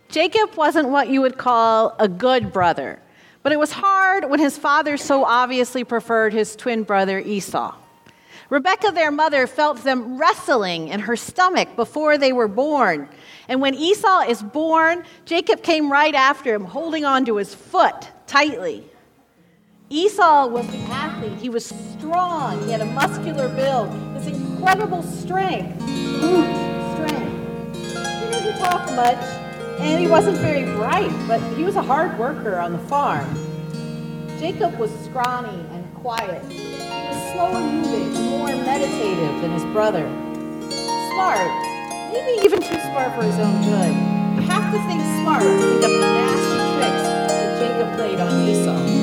Jacob wasn't what you would call a good brother, but it was hard when his father so obviously preferred his twin brother Esau. Rebekah, their mother, felt them wrestling in her stomach before they were born. And when Esau is born, Jacob came right after him, holding onto his foot tightly. Esau was the athlete. He was strong. He had a muscular build, this incredible strength. He didn't talk much, and he wasn't very bright, but he was a hard worker on the farm. Jacob was scrawny and quiet. He was slower moving and more meditative than his brother. Smart, maybe even too smart for his own good. You have to think smart to think of the nasty tricks that Jacob played on Esau.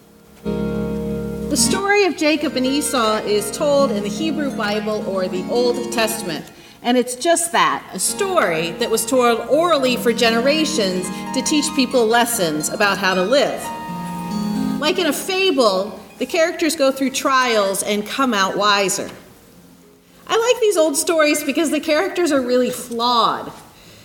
The story of Jacob and Esau is told in the Hebrew Bible or the Old Testament. And it's just that, a story that was told orally for generations to teach people lessons about how to live. Like in a fable, the characters go through trials and come out wiser. I like these old stories because the characters are really flawed.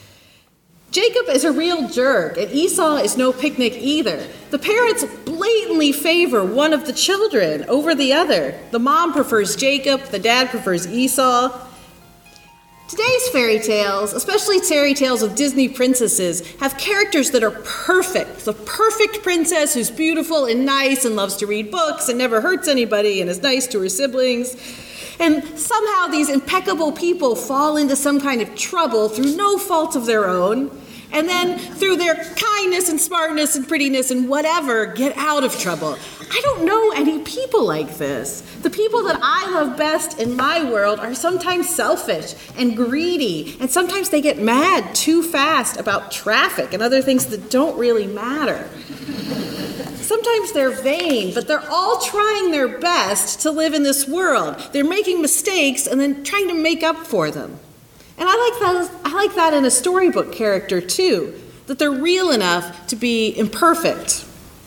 Jacob is a real jerk, and Esau is no picnic either. The parents blatantly favor one of the children over the other. The mom prefers Jacob, the dad prefers Esau. Today's fairy tales, especially fairy tales of Disney princesses, have characters that are perfect. The perfect princess who's beautiful and nice and loves to read books and never hurts anybody and is nice to her siblings. And somehow these impeccable people fall into some kind of trouble through no fault of their own, and then through their kindness and smartness and prettiness and whatever, get out of trouble. I don't know any people like this. The people that I love best in my world are sometimes selfish and greedy, and sometimes they get mad too fast about traffic and other things that don't really matter. Sometimes they're vain, but they're all trying their best to live in this world. They're making mistakes and then trying to make up for them. And I like that in a storybook character too, that they're real enough to be imperfect.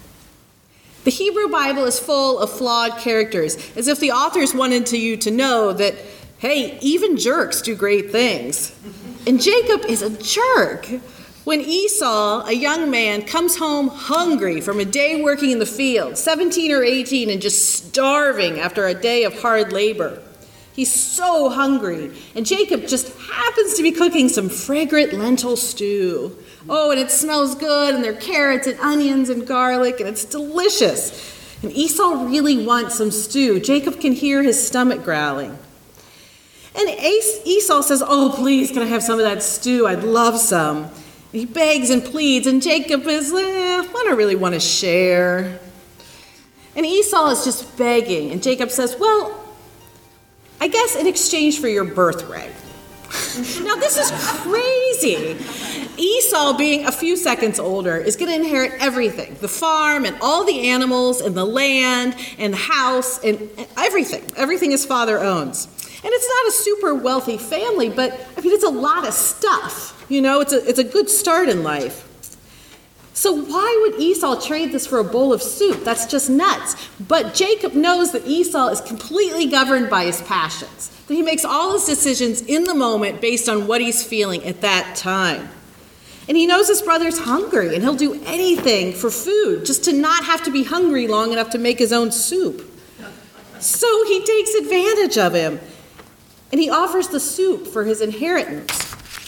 The Hebrew Bible is full of flawed characters, as if the authors wanted you to know that, hey, even jerks do great things. And Jacob is a jerk. When Esau, a young man, comes home hungry from a day working in the field, 17 or 18, and just starving after a day of hard labor. He's so hungry, and Jacob just happens to be cooking some fragrant lentil stew. Oh, and it smells good, and there are carrots and onions and garlic, and it's delicious. And Esau really wants some stew. Jacob can hear his stomach growling. And Esau says, oh, please, can I have some of that stew? I'd love some. He begs and pleads, and Jacob is, I don't really want to share. And Esau is just begging, and Jacob says, well, I guess in exchange for your birthright. Now, this is crazy. Esau, being a few seconds older, is going to inherit everything. The farm and all the animals and the land and the house and everything. Everything his father owns. And it's not a super wealthy family, but it's a lot of stuff. It's a good start in life. So why would Esau trade this for a bowl of soup? That's just nuts. But Jacob knows that Esau is completely governed by his passions, that he makes all his decisions in the moment based on what he's feeling at that time. And he knows his brother's hungry, and he'll do anything for food, just to not have to be hungry long enough to make his own soup. So he takes advantage of him, and he offers the soup for his inheritance.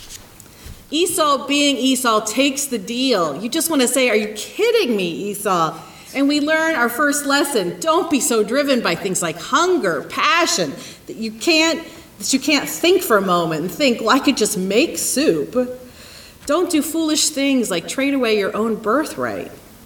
Esau, being Esau, takes the deal. You just want to say, are you kidding me, Esau? And we learn our first lesson. Don't be so driven by things like hunger, passion, that you can't think for a moment and think, well, I could just make soup. Don't do foolish things like trade away your own birthright.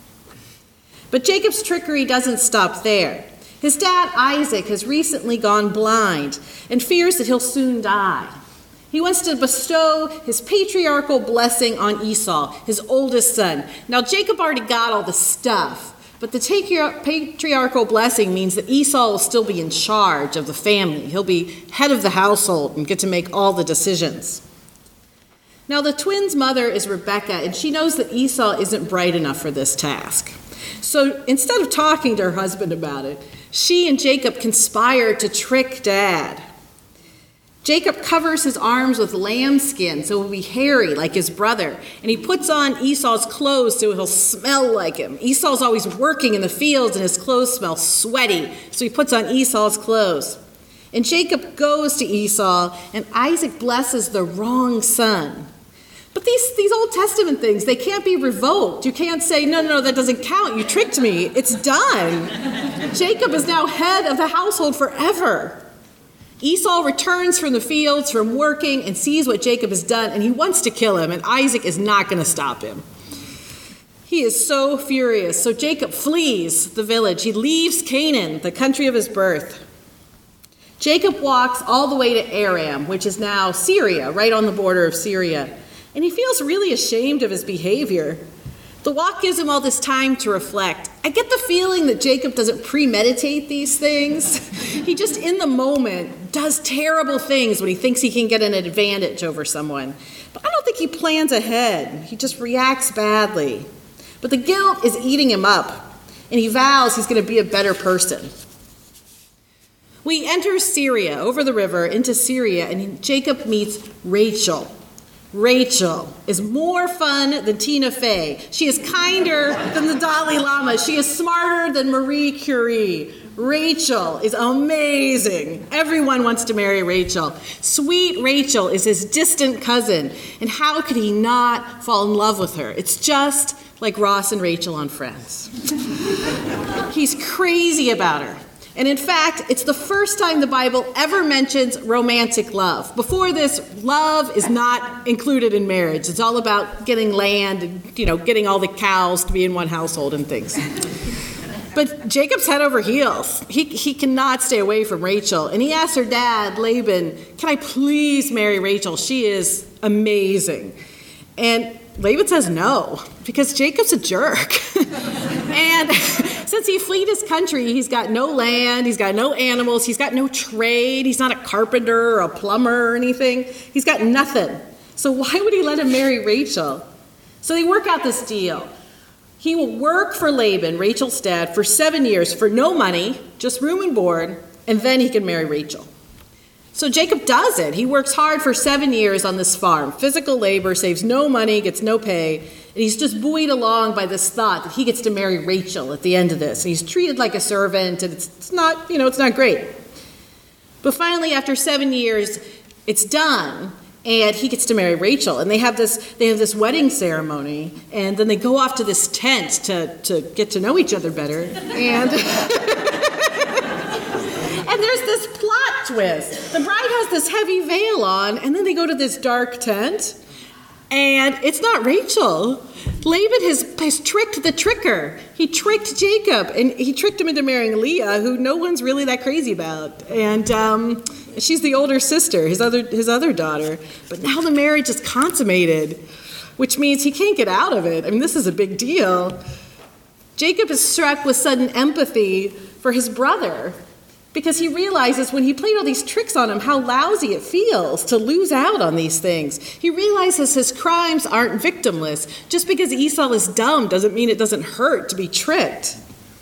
But Jacob's trickery doesn't stop there. His dad, Isaac, has recently gone blind and fears that he'll soon die. He wants to bestow his patriarchal blessing on Esau, his oldest son. Now, Jacob already got all the stuff, but the patriarchal blessing means that Esau will still be in charge of the family. He'll be head of the household and get to make all the decisions. Now, the twins' mother is Rebekah, and she knows that Esau isn't bright enough for this task. So instead of talking to her husband about it, she and Jacob conspire to trick Dad. Jacob covers his arms with lambskin so he'll be hairy like his brother. And he puts on Esau's clothes so he'll smell like him. Esau's always working in the fields and his clothes smell sweaty. So he puts on Esau's clothes. And Jacob goes to Esau, and Isaac blesses the wrong son. But these Old Testament things, they can't be revoked. You can't say, no, that doesn't count. You tricked me. It's done. Jacob is now head of the household forever. Esau returns from the fields, from working, and sees what Jacob has done, and he wants to kill him, and Isaac is not going to stop him. He is so furious. So Jacob flees the village. He leaves Canaan, the country of his birth. Jacob walks all the way to Aram, which is now Syria, right on the border of Syria. And he feels really ashamed of his behavior. The walk gives him all this time to reflect. I get the feeling that Jacob doesn't premeditate these things. He just, in the moment, does terrible things when he thinks he can get an advantage over someone. But I don't think he plans ahead. He just reacts badly. But the guilt is eating him up, and he vows he's going to be a better person. We enter Syria, over the river, into Syria, and Jacob meets Rachel. Rachel is more fun than Tina Fey. She is kinder than the Dalai Lama. She is smarter than Marie Curie. Rachel is amazing. Everyone wants to marry Rachel. Sweet Rachel is his distant cousin, and how could he not fall in love with her? It's just like Ross and Rachel on Friends. He's crazy about her. And in fact, it's the first time the Bible ever mentions romantic love. Before this, love is not included in marriage. It's all about getting land and, getting all the cows to be in one household and things. But Jacob's head over heels. He cannot stay away from Rachel. And he asks her dad, Laban, can I please marry Rachel? She is amazing. And Laban says no, because Jacob's a jerk. And since he fled his country, he's got no land, he's got no animals, he's got no trade, he's not a carpenter or a plumber or anything. He's got nothing. So why would he let him marry Rachel? So they work out this deal. He will work for Laban, Rachel's dad, for 7 years for no money, just room and board, and then he can marry Rachel. So Jacob does it. He works hard for 7 years on this farm. Physical labor, saves no money, gets no pay. And he's just buoyed along by this thought that he gets to marry Rachel at the end of this. And he's treated like a servant, and it's not great. But finally, after 7 years, it's done, and he gets to marry Rachel. And they have this wedding ceremony, and then they go off to this tent to get to know each other better. And and there's this plot twist. The bride has this heavy veil on, and then they go to this dark tent, and it's not Rachel. Laban has tricked the tricker. He tricked Jacob, and he tricked him into marrying Leah, who no one's really that crazy about. And she's the older sister, his other daughter. But now the marriage is consummated, which means he can't get out of it. I mean, this is a big deal. Jacob is struck with sudden empathy for his brother, because he realizes when he played all these tricks on him how lousy it feels to lose out on these things. He realizes his crimes aren't victimless. Just because Esau is dumb doesn't mean it doesn't hurt to be tricked.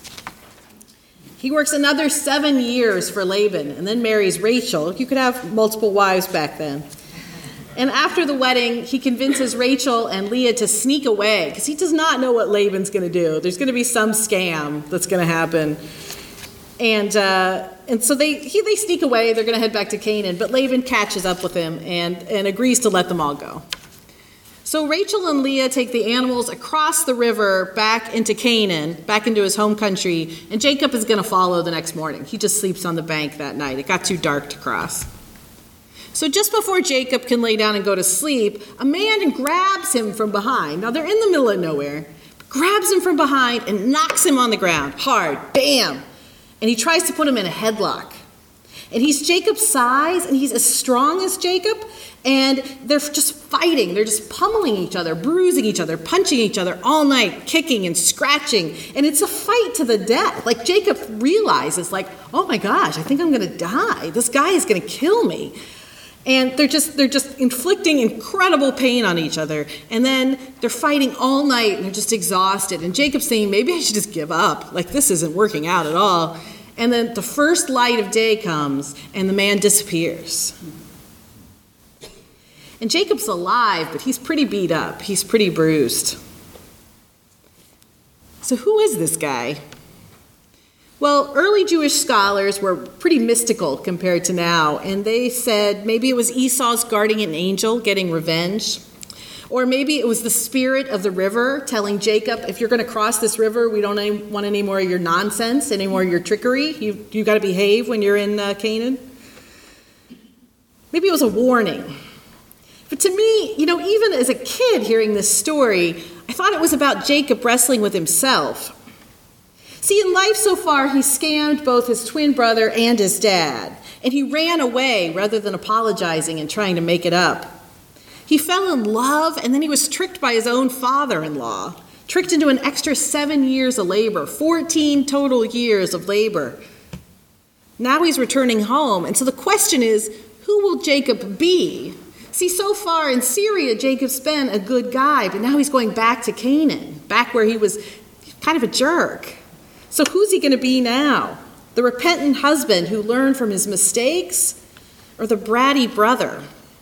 He works another 7 years for Laban and then marries Rachel. You could have multiple wives back then. And after the wedding, he convinces Rachel and Leah to sneak away because he does not know what Laban's going to do. There's going to be some scam that's going to happen. And so they sneak away. They're going to head back to Canaan. But Laban catches up with him and agrees to let them all go. So Rachel and Leah take the animals across the river back into Canaan, back into his home country. And Jacob is going to follow the next morning. He just sleeps on the bank that night. It got too dark to cross. So just before Jacob can lay down and go to sleep, a man grabs him from behind. Now they're in the middle of nowhere. Grabs him from behind and knocks him on the ground hard. Bam! And he tries to put him in a headlock. And he's Jacob's size, and he's as strong as Jacob. And they're just fighting. They're just pummeling each other, bruising each other, punching each other all night, kicking and scratching. And it's a fight to the death. Like Jacob realizes, oh my gosh, I think I'm going to die. This guy is going to kill me. And they're just inflicting incredible pain on each other. And then they're fighting all night, and they're just exhausted. And Jacob's saying, maybe I should just give up. This isn't working out at all. And then the first light of day comes, and the man disappears. And Jacob's alive, but he's pretty beat up. He's pretty bruised. So who is this guy? Well, early Jewish scholars were pretty mystical compared to now, and they said maybe it was Esau's guardian angel getting revenge, or maybe it was the spirit of the river telling Jacob, if you're going to cross this river, we don't want any more of your nonsense, any more of your trickery. You got to behave when you're in Canaan. Maybe it was a warning. But to me, even as a kid hearing this story, I thought it was about Jacob wrestling with himself. See, in life so far, he scammed both his twin brother and his dad, and he ran away rather than apologizing and trying to make it up. He fell in love, and then he was tricked by his own father-in-law, tricked into an extra 7 years of labor, 14 total years of labor. Now he's returning home, and so the question is, who will Jacob be? See, so far in Syria, Jacob's been a good guy, but now he's going back to Canaan, back where he was kind of a jerk. So who's he going to be now? The repentant husband who learned from his mistakes, or the bratty brother?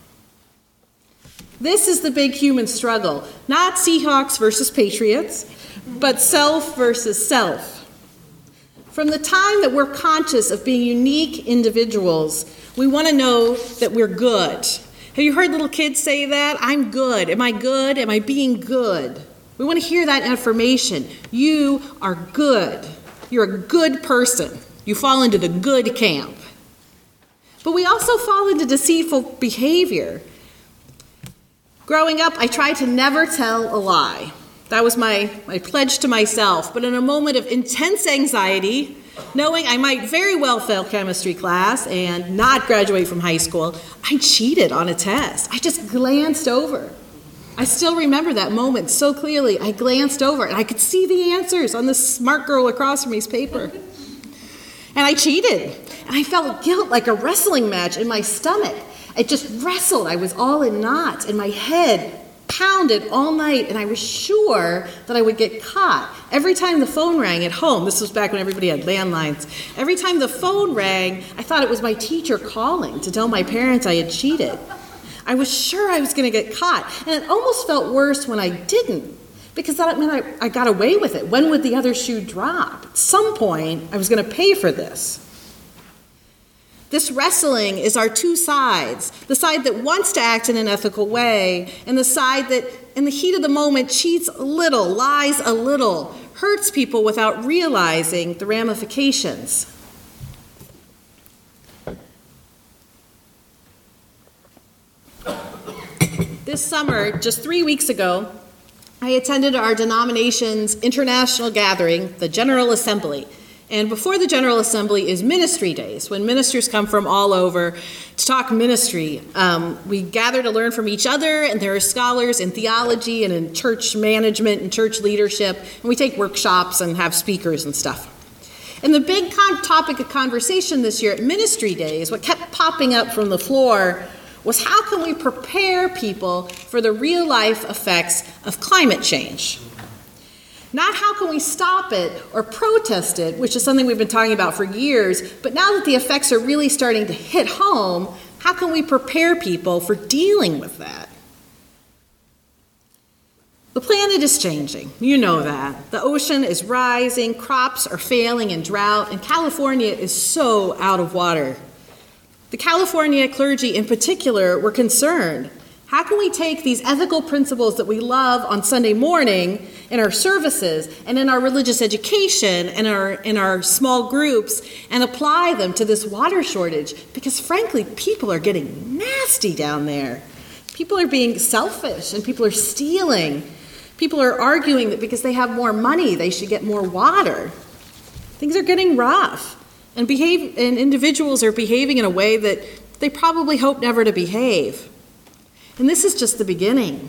This is the big human struggle, not Seahawks versus Patriots, but self versus self. From the time that we're conscious of being unique individuals, we want to know that we're good. Have you heard little kids say that? I'm good. Am I good? Am I being good? We want to hear that affirmation. You are good. You're a good person. You fall into the good camp. But we also fall into deceitful behavior. Growing up, I tried to never tell a lie. That was my pledge to myself. But in a moment of intense anxiety, knowing I might very well fail chemistry class and not graduate from high school, I cheated on a test. I just glanced over. I still remember that moment so clearly. I glanced over and I could see the answers on the smart girl across from me's paper. And I cheated. And I felt guilt like a wrestling match in my stomach. I just wrestled. I was all in knots, and my head pounded all night, and I was sure that I would get caught. Every time the phone rang at home, this was back when everybody had landlines, every time the phone rang, I thought it was my teacher calling to tell my parents I had cheated. I was sure I was going to get caught, and it almost felt worse when I didn't, because that meant I got away with it. When would the other shoe drop? At some point, I was going to pay for this. This wrestling is our two sides, the side that wants to act in an ethical way, and the side that, in the heat of the moment, cheats a little, lies a little, hurts people without realizing the ramifications. This summer, just 3 weeks ago, I attended our denomination's international gathering, the General Assembly. And before the General Assembly is ministry days, when ministers come from all over to talk ministry. We gather to learn from each other, and there are scholars in theology and in church management and church leadership, and we take workshops and have speakers and stuff. And the big topic of conversation this year at ministry days, what kept popping up from the floor, was how can we prepare people for the real-life effects of climate change? Not how can we stop it or protest it, which is something we've been talking about for years, but now that the effects are really starting to hit home, how can we prepare people for dealing with that? The planet is changing. You know that. The ocean is rising, crops are failing in drought, and California is so out of water. The California clergy in particular were concerned. How can we take these ethical principles that we love on Sunday morning in our services and in our religious education and in our small groups and apply them to this water shortage? Because frankly, people are getting nasty down there. People are being selfish and people are stealing. People are arguing that because they have more money, they should get more water. Things are getting rough, and individuals are behaving in a way that they probably hope never to behave. And this is just the beginning.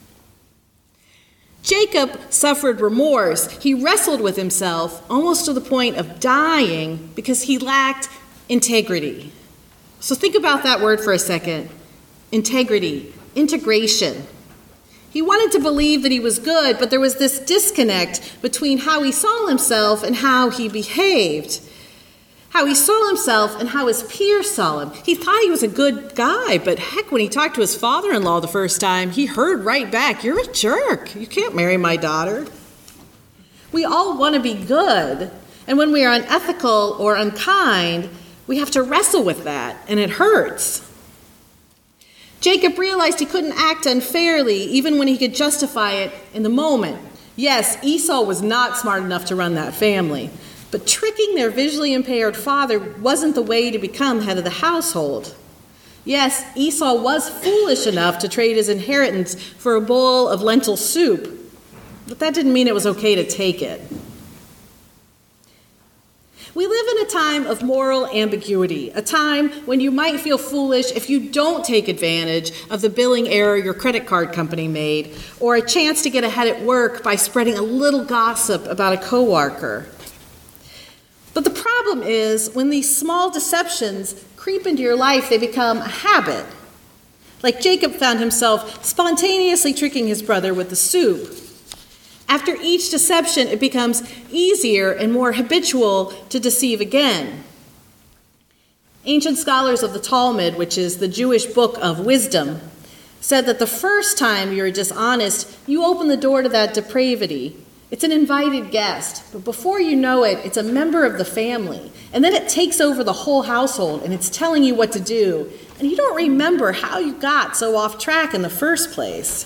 Jacob suffered remorse. He wrestled with himself almost to the point of dying because he lacked integrity. So think about that word for a second. Integrity, integration. He wanted to believe that he was good, but there was this disconnect between how he saw himself and how he behaved. how he saw himself and how his peers saw him. He thought he was a good guy, but heck, when he talked to his father-in-law the first time, he heard right back, "You're a jerk. You can't marry my daughter." We all want to be good, and when we are unethical or unkind, we have to wrestle with that, and it hurts. Jacob realized he couldn't act unfairly, even when he could justify it in the moment. Yes, Esau was not smart enough to run that family, but tricking their visually impaired father wasn't the way to become head of the household. Yes, Esau was foolish enough to trade his inheritance for a bowl of lentil soup, but that didn't mean it was okay to take it. We live in a time of moral ambiguity, a time when you might feel foolish if you don't take advantage of the billing error your credit card company made, or a chance to get ahead at work by spreading a little gossip about a coworker. But the problem is, when these small deceptions creep into your life, they become a habit. Like Jacob found himself spontaneously tricking his brother with the soup. After each deception, it becomes easier and more habitual to deceive again. Ancient scholars of the Talmud, which is the Jewish book of wisdom, said that the first time you're dishonest, you open the door to that depravity. It's an invited guest, but before you know it, it's a member of the family. And then it takes over the whole household, and it's telling you what to do. And you don't remember how you got so off track in the first place.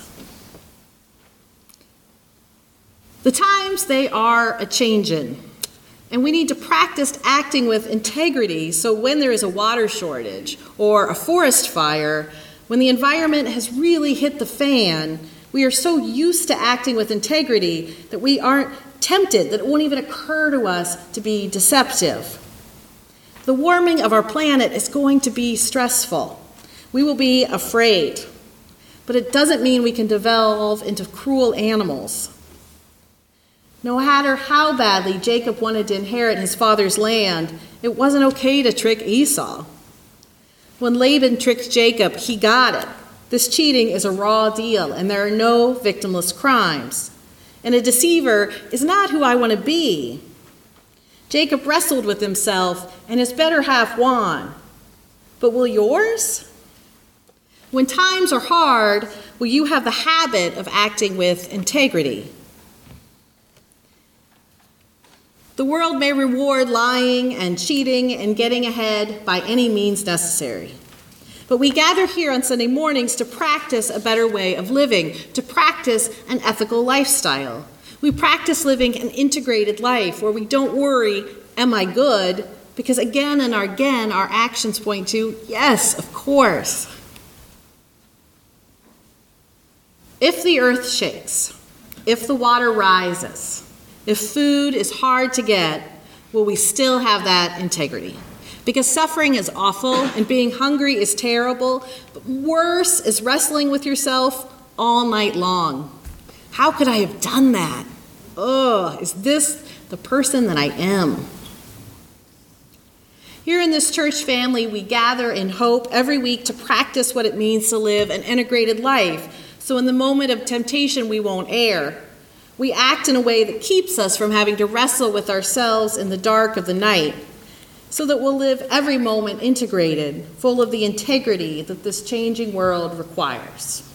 The times, they are a-changin', and we need to practice acting with integrity so when there is a water shortage or a forest fire, when the environment has really hit the fan, we are so used to acting with integrity that we aren't tempted, that it won't even occur to us to be deceptive. The warming of our planet is going to be stressful. We will be afraid, but it doesn't mean we can devolve into cruel animals. No matter how badly Jacob wanted to inherit his father's land, it wasn't okay to trick Esau. When Laban tricked Jacob, he got it. This cheating is a raw deal, and there are no victimless crimes. And a deceiver is not who I want to be. Jacob wrestled with himself, and his better half won. But will yours? When times are hard, will you have the habit of acting with integrity? The world may reward lying and cheating and getting ahead by any means necessary. But we gather here on Sunday mornings to practice a better way of living, to practice an ethical lifestyle. We practice living an integrated life where we don't worry, am I good? Because again and again, our actions point to, yes, of course. If the earth shakes, if the water rises, if food is hard to get, will we still have that integrity? Because suffering is awful and being hungry is terrible, but worse is wrestling with yourself all night long. How could I have done that? Is this the person that I am? Here in this church family, we gather in hope every week to practice what it means to live an integrated life. So in the moment of temptation, we won't err. We act in a way that keeps us from having to wrestle with ourselves in the dark of the night, so that we'll live every moment integrated, full of the integrity that this changing world requires.